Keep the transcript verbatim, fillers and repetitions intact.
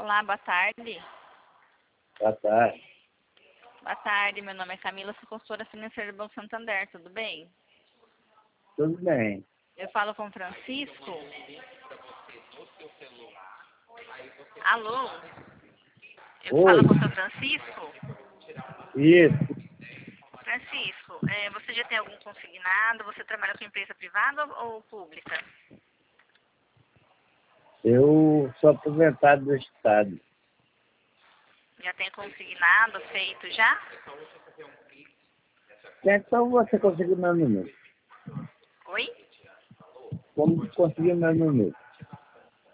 Olá, boa tarde. Boa tarde. Boa tarde, meu nome é Camila, sou consultora financeira do Banco Santander, tudo bem? Tudo bem. Eu falo com o Francisco. Alô? Eu Oi. falo com o seu Francisco. Isso. Francisco, é, você já tem algum consignado? Você trabalha com empresa privada ou, ou pública? Eu sou aposentado do Estado. Já tem consignado feito já? Então você conseguiu meu número. Oi? Como conseguiu meu número?